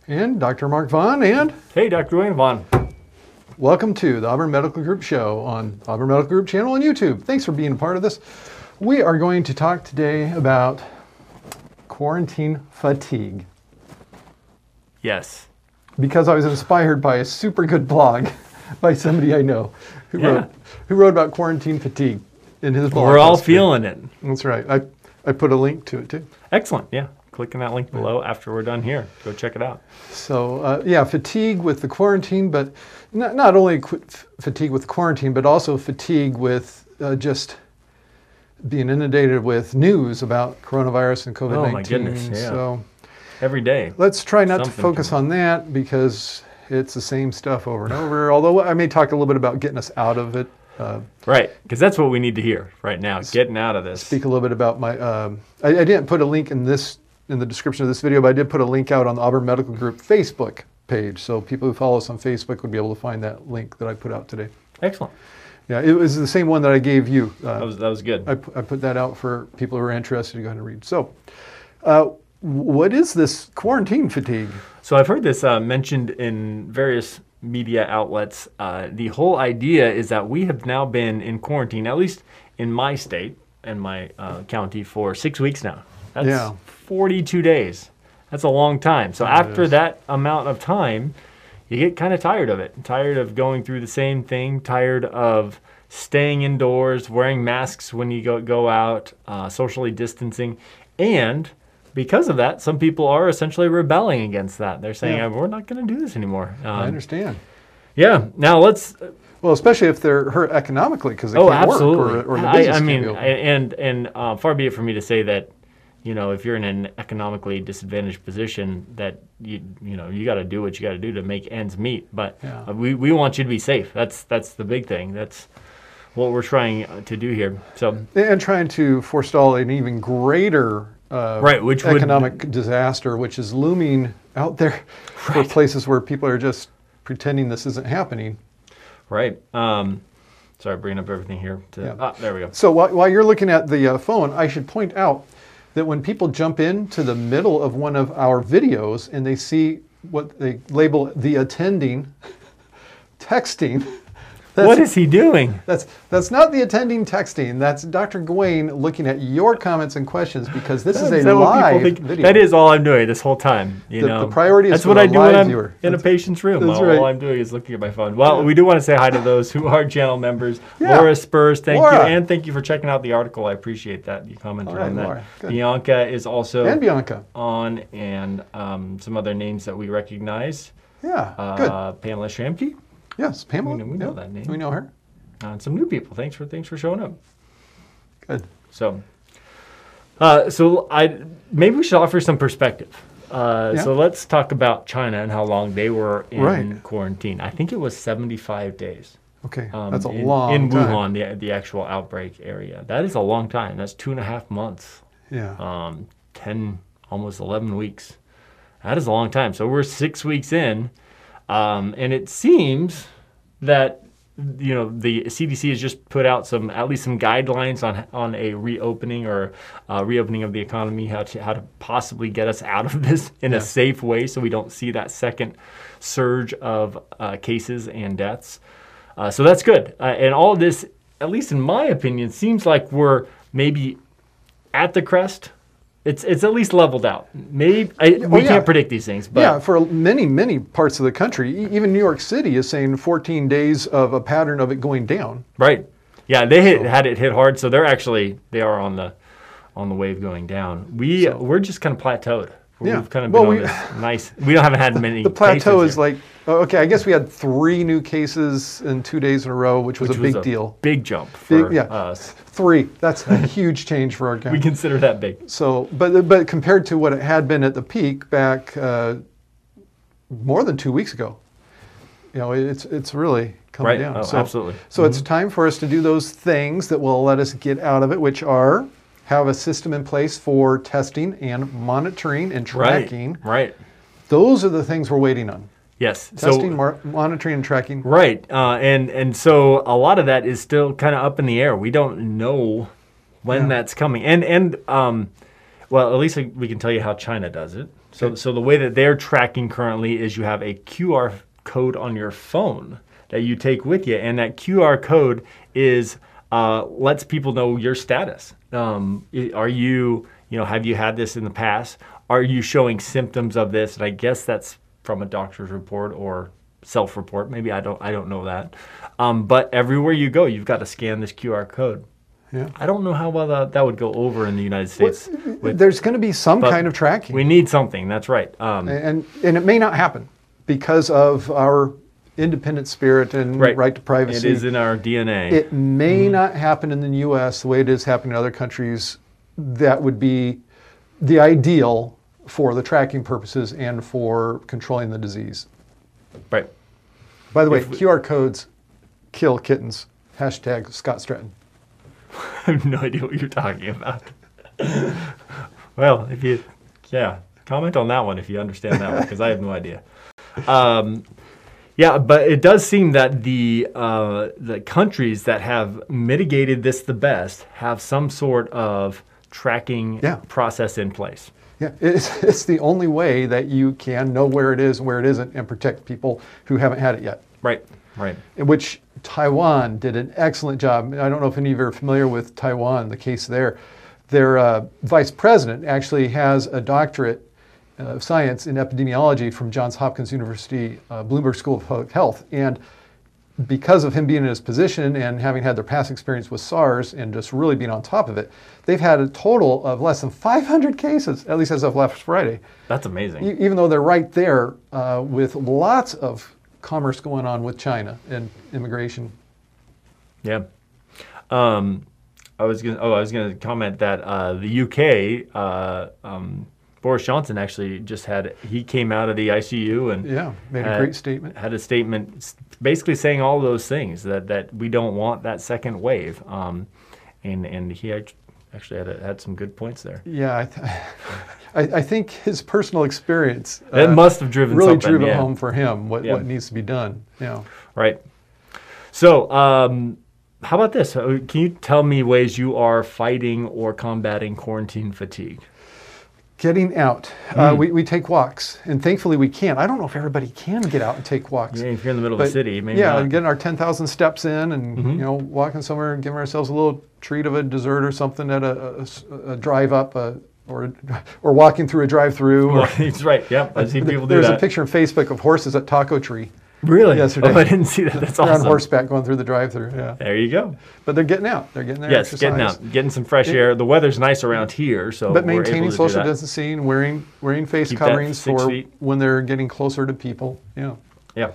And Dr. Mark Vaughn, and Hey, Dr. Wayne Vaughn. welcome to the Auburn Medical Group show on Auburn Medical Group channel on YouTube. Thanks for being a part of this. We are going to talk today about quarantine fatigue, Yes. because I was inspired by a super good blog by somebody I know who wrote about quarantine fatigue in his blog. We're all feeling it. That's right. I put a link to it too. Excellent. Yeah. Click on that link below after we're done here. Go check it out. So fatigue with the quarantine, but not only fatigue with quarantine, but also fatigue with just being inundated with news about coronavirus and COVID-19. Oh my goodness, yeah. So Every day. let's try not to Something focus on that because it's the same stuff over and over, although I may talk a little bit about getting us out of it. Right. Because that's what we need to hear right now. Getting out of this. Speak a little bit about my, I didn't put a link in the description of this video, but I did put a link out on the Auburn Medical Group Facebook page. So people who follow us on Facebook would be able to find that link that I put out today. Excellent. Yeah, it was the same one that I gave you. That was good. I put that out for people who are interested to go ahead and read. So what is this quarantine fatigue? So I've heard this mentioned in various media outlets. The whole idea is that we have now been in quarantine, at least in my state and my county, for 6 weeks now. That's 42 days. That's a long time. So after that amount of time, you get kind of tired of it. Tired of going through the same thing. Tired of staying indoors, wearing masks when you go out, socially distancing. And because of that, some people are essentially rebelling against that. They're saying, we're not going to do this anymore. I understand. Yeah. Now let's... Well, especially if they're hurt economically because they can't absolutely. work or the business I mean, can't be open. and far be it for me to say that, you know, if you're in an economically disadvantaged position, that you got to do what you got to do to make ends meet. But we want you to be safe. That's the big thing. That's what we're trying to do here. So and trying to forestall an even greater economic disaster, which is looming out there for places where people are just pretending this isn't happening. Right. Sorry, bringing up everything here. There we go. So while you're looking at the phone, I should point out that when people jump into the middle of one of our videos and they see what they label the attending texting, what is he doing? That's not the attending texting. That's Dr. Gawain looking at your comments and questions because this is a live video. That is all I'm doing this whole time. The priority is that's what I do when I'm viewer. in a patient's room. Right. All I'm doing is looking at my phone. Well, we do want to say hi to those who are channel members. Laura Spurs, thank you. And thank you for checking out the article. I appreciate that. You commented on that. Laura. Bianca is also on, and some other names that we recognize. Yeah, good. Pamela Schramke. Yes, Pamela. We know that name. We know her. And some new people. Thanks for showing up. Good. So maybe we should offer some perspective. So let's talk about China and how long they were in quarantine. I think it was 75 days. Okay, that's a long time. In Wuhan, the actual outbreak area. That is a long time. That's 2.5 months. Yeah. 10, almost 11 weeks. That is a long time. So we're 6 weeks in. And it seems that the CDC has just put out at least some guidelines on a reopening or reopening of the economy, how to possibly get us out of this in a safe way, so we don't see that second surge of cases and deaths. So that's good. And all of this, at least in my opinion, seems like we're maybe at the crest. It's at least leveled out. Maybe we can't predict these things, but for many parts of the country, even New York City is saying 14 days of a pattern of it going down. Right. Yeah, they had it hit hard, so they are on the wave going down. We're just kind of plateaued. We've kind of been on this nice. We haven't had many. The plateau is like, okay, I guess we had 3 new cases in 2 days in a row, which was a big deal. Big jump for us. 3. That's a huge change for our county. We consider that big. So, but compared to what it had been at the peak back more than 2 weeks ago, it's really coming down. Oh, absolutely. So it's time for us to do those things that will let us get out of it, which are have a system in place for testing and monitoring and tracking. Right. Those are the things we're waiting on. Yes. Testing, monitoring, and tracking. Right. And so a lot of that is still kind of up in the air. We don't know when that's coming. And well, at least we can tell you how China does it. So the way that they're tracking currently is you have a QR code on your phone that you take with you, and that QR code is lets people know your status. Are you, have you had this in the past? Are you showing symptoms of this? And I guess that's from a doctor's report or self-report. Maybe I don't know that. But everywhere you go, you've got to scan this QR code. Yeah. I don't know how well that would go over in the United States. There's going to be some kind of tracking. We need something. That's right. And it may not happen because of our independent spirit and right to privacy. It is in our DNA. It may not happen in the U.S. the way it is happening in other countries. That would be the ideal for the tracking purposes and for controlling the disease. Right. By the way, QR codes kill kittens. Hashtag Scott Stratton. I have no idea what you're talking about. Well, comment on that one if you understand that one, because I have no idea. Yeah, but it does seem that the countries that have mitigated this the best have some sort of tracking process in place. Yeah, it's the only way that you can know where it is and where it isn't and protect people who haven't had it yet. Right, right. In which Taiwan did an excellent job. I don't know if any of you are familiar with Taiwan, the case there. Their vice president actually has a doctorate of science in epidemiology from Johns Hopkins University, Bloomberg School of Public Health. And because of him being in his position and having had their past experience with SARS and just really being on top of it, they've had a total of less than 500 cases, at least as of last Friday. That's amazing. Even though they're right there with lots of commerce going on with China and immigration. Yeah. I was gonna comment that the UK, Boris Johnson actually he came out of the ICU and made a great statement. Had a statement basically saying all those things that we don't want that second wave, and he actually had some good points there. Yeah, I think his personal experience that must have driven really drew it home for him what needs to be done. Yeah. Right. So, how about this? Can you tell me ways you are fighting or combating quarantine fatigue? Getting out. We take walks, and thankfully we can. I don't know if everybody can get out and take walks. Yeah, if you're in the middle of a city, maybe not. Getting our 10,000 steps in and walking somewhere and giving ourselves a little treat of a dessert or something at a drive-up or walking through a drive-through. That's right, yeah. I've seen people do There's that. a picture on Facebook of horses at Taco Tree. Really? Yesterday. Oh, I didn't see that. That's awesome. They're on horseback going through the drive-through. Yeah. There you go. But they're getting out. They're getting their exercise. Getting out, getting some fresh air. The weather's nice around here, so but maintaining social distancing, wearing face coverings for when they're getting closer to people. Yeah. Yeah.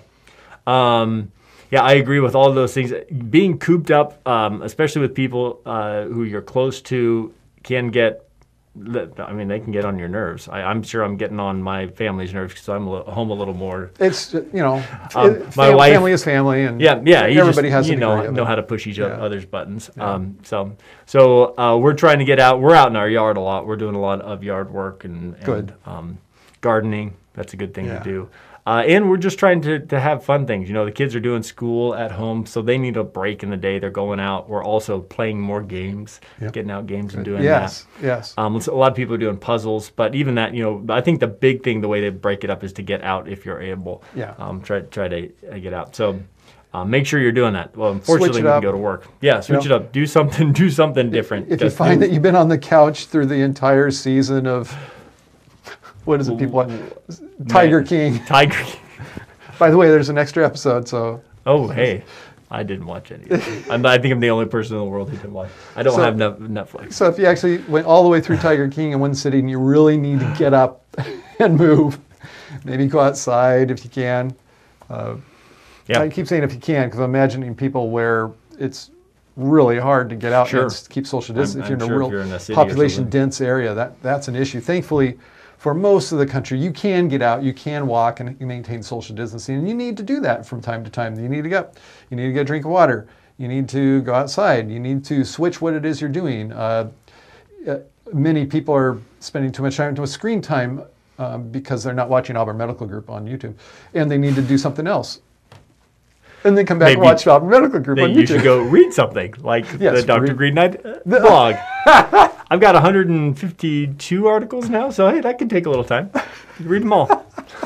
I agree with all those things. Being cooped up, especially with people who you're close to, can get. They can get on your nerves. I'm sure I'm getting on my family's nerves because I'm home a little more. It's my wife, family is family, and everybody has to know how to push each other's buttons. Yeah. So we're trying to get out. We're out in our yard a lot. We're doing a lot of yard work and gardening. That's a good thing to do. And we're just trying to have fun things. The kids are doing school at home, so they need a break in the day. They're going out. We're also playing more games, getting out games and doing that. Yes. A lot of people are doing puzzles, but even that, I think the big thing, the way they break it up is to get out if you're able. Yeah. Try to get out. So make sure you're doing that. Well, unfortunately, we can go to work. Yeah, switch it up. Do something different. If you find that you've been on the couch through the entire season of... What is it, people watch? Tiger King. Tiger King. By the way, there's an extra episode, so... Oh, hey. I didn't watch any. I think I'm the only person in the world who didn't watch. I don't have Netflix. So if you actually went all the way through Tiger King in one sitting, you really need to get up and move. Maybe go outside if you can. I keep saying if you can, because I'm imagining people where it's really hard to get out and keep social distance. If you're in a real population-dense area, that's an issue. Thankfully, for most of the country, you can get out, you can walk, and maintain social distancing, and you need to do that from time to time. You need to get up, you need to get a drink of water, you need to go outside, you need to switch what it is you're doing. Many people are spending too much time with screen time because they're not watching Auburn Medical Group on YouTube, and they need to do something else. And then come back and watch Auburn Medical Group on YouTube. You should go read something, like the Dr. Green Knight blog. I've got 152 articles now, so hey, that could take a little time. Read them all.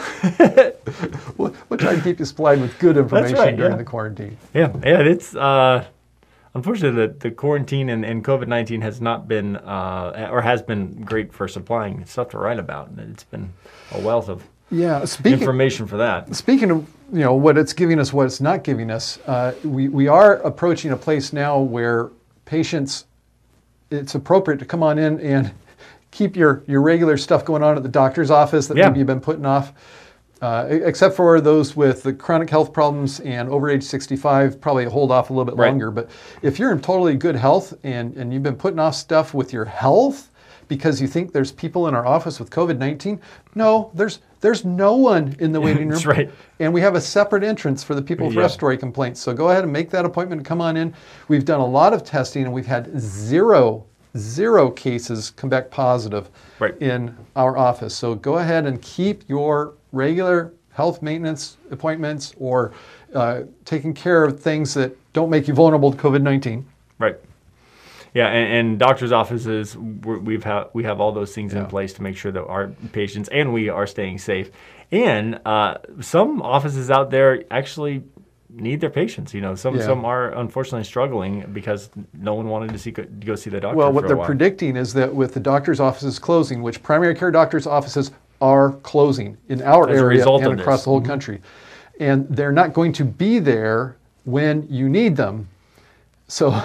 We'll try to keep you supplied with good information during the quarantine. Yeah, it's unfortunately the quarantine and COVID-19 has not been or has been great for supplying stuff to write about. It's been a wealth of information for that. Speaking of what it's giving us, what it's not giving us, we are approaching a place now where patients, it's appropriate to come on in and keep your regular stuff going on at the doctor's office that maybe you've been putting off. Except for those with the chronic health problems and over age 65, probably hold off a little bit longer. But if you're in totally good health and you've been putting off stuff with your health because you think there's people in our office with COVID-19, no, there's no one in the waiting room. That's right. And we have a separate entrance for the people with respiratory complaints. So go ahead and make that appointment and come on in. We've done a lot of testing and we've had zero cases come back positive in our office. So go ahead and keep your regular health maintenance appointments or taking care of things that don't make you vulnerable to COVID-19. Right. Yeah, and doctors' offices, we have all those things in place to make sure that our patients and we are staying safe. And some offices out there actually need their patients. Some are unfortunately struggling because no one wanted to go see the doctor. Well, what they're predicting is that with the doctors' offices closing, which primary care doctors' offices are closing in our area and across the whole country, and they're not going to be there when you need them. So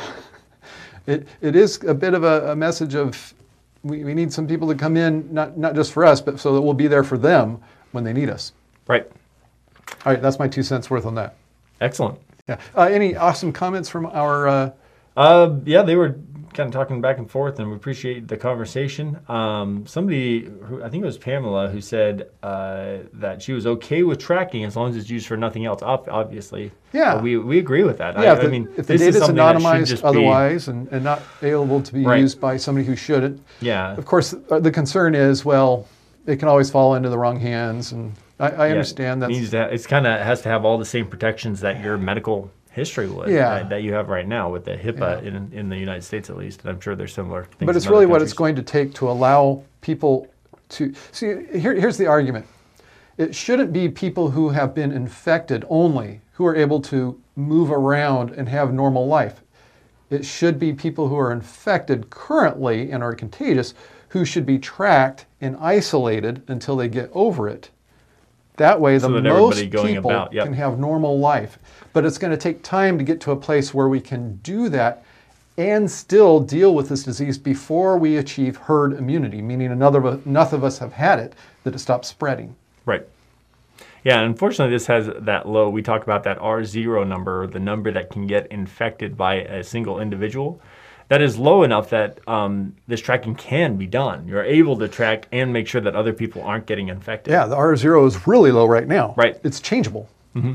it is a bit of a message of we need some people to come in, not just for us, but so that we'll be there for them when they need us. Right. All right, that's my 2 cents worth on that. Excellent. Yeah. Any awesome comments from our? They were kind of talking back and forth, and we appreciate the conversation. Somebody, I think it was Pamela, who said that she was okay with tracking as long as it's used for nothing else. Obviously, we agree with that. Yeah, if the data is anonymized otherwise and not available to be used by somebody who shouldn't. Yeah. Of course, the concern is, well, it can always fall into the wrong hands, and I understand that. It's kind of has to have all the same protections that your medical history would that you have right now with the HIPAA in the United States, at least. And I'm sure there's similar things. But it's really what it's going to take to allow people to see. Here's the argument. It shouldn't be people who have been infected only who are able to move around and have normal life. It should be people who are infected currently and are contagious who should be tracked and isolated until they get over it. That way, the most people can have normal life. But it's going to take time to get to a place where we can do that and still deal with this disease before we achieve herd immunity, meaning enough of us have had it that it stops spreading. Right. Yeah, and unfortunately, this has that low. We talk about that R0 number, the number that can get infected by a single individual. That is low enough that this tracking can be done. You're able to track and make sure that other people aren't getting infected. Yeah, the R0 is really low right now. Right. It's changeable.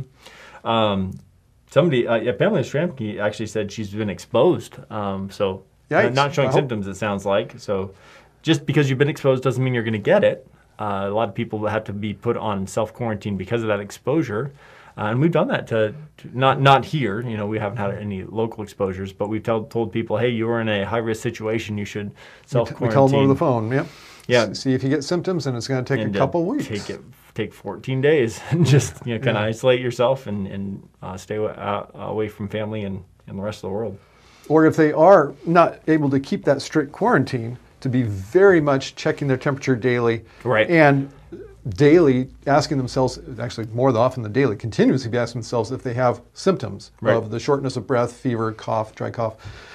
Mm-hmm. Somebody, Pamela Stramke actually said she's been exposed. So not showing symptoms, it sounds like. So just because you've been exposed doesn't mean you're going to get it. A lot of people have to be put on self-quarantine because of that exposure. And we've done that to not here. We haven't had any local exposures, but we've told people, hey, you are in a high-risk situation. You should self-quarantine. We tell them over the phone, yep. Yeah. See if you get symptoms, and it's going to take a couple weeks. Take 14 days and just kind of isolate yourself and stay away from family and the rest of the world. Or if they are not able to keep that strict quarantine, to be very much checking their temperature daily. Right. And daily asking themselves, actually more often than daily, continuously asking themselves if they have symptoms of the shortness of breath, fever, cough, dry cough.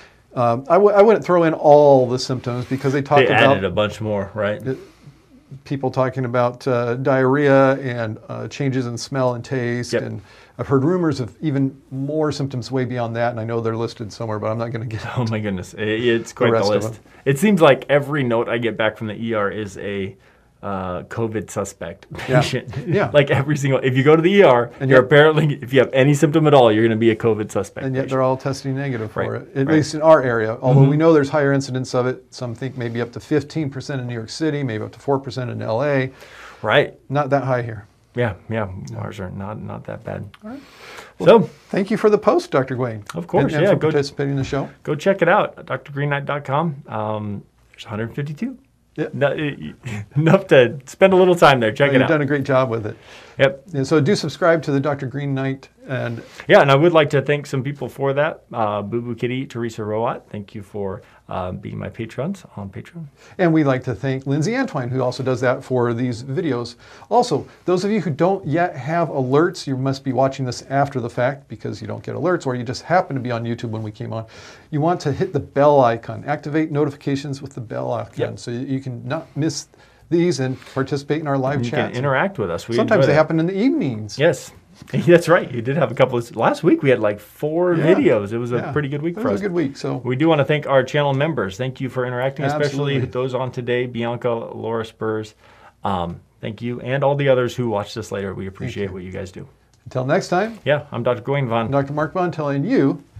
I wouldn't throw in all the symptoms because they added a bunch more, right? People talking about diarrhea and changes in smell and taste. And I've heard rumors of even more symptoms way beyond that, and I know they're listed somewhere, but I'm not going to get Oh my goodness, it's quite the list. It seems like every note I get back from the ER is a COVID suspect patient. Yeah. Like every single, if you go to the ER, and you're apparently, if you have any symptom at all, you're going to be a COVID suspect. And yet they're all testing negative for it, at Right. least in our area. Although we know there's higher incidence of it. Some think maybe up to 15% in New York City, maybe up to 4% in LA. Right. Not that high here. Yeah. Ours are not that bad. All right. Well, So, thank you for the post, Dr. Gwain. Of course, and for go participating in the show. check it out, drgreenknight.com. There's 152. Yeah. Enough to spend a little time there. Check it You've out. done a great job with it. Yep. And so do subscribe to the Dr. Green Knight. And Yeah, and I would like to thank some people for that. Boo Boo Kitty, Teresa Rowat, thank you for being my patrons on Patreon. And we'd like to thank Lindsay Antwine, who also does that for these videos. Also, those of you who don't yet have alerts, you must be watching this after the fact because you don't get alerts, or you just happen to be on YouTube when we came on. You want to hit the bell icon, activate notifications with the bell icon, Yep. so you can not miss these and participate in our live You chats. can interact with us. We Sometimes enjoy they that. happen in the evenings. Yes, that's right. You did have a couple of. Last week we had like 4 Yeah. videos. It was a Yeah. pretty good week It for was us. a good week. So We do want to thank our channel members. Thank you for interacting, especially Absolutely. those on today, Bianca, Laura Spurs. Thank you, and all the others who watch this later. We appreciate what you guys do. until next time, Yeah, I'm Dr. Goin Von. Dr. Mark Bond telling you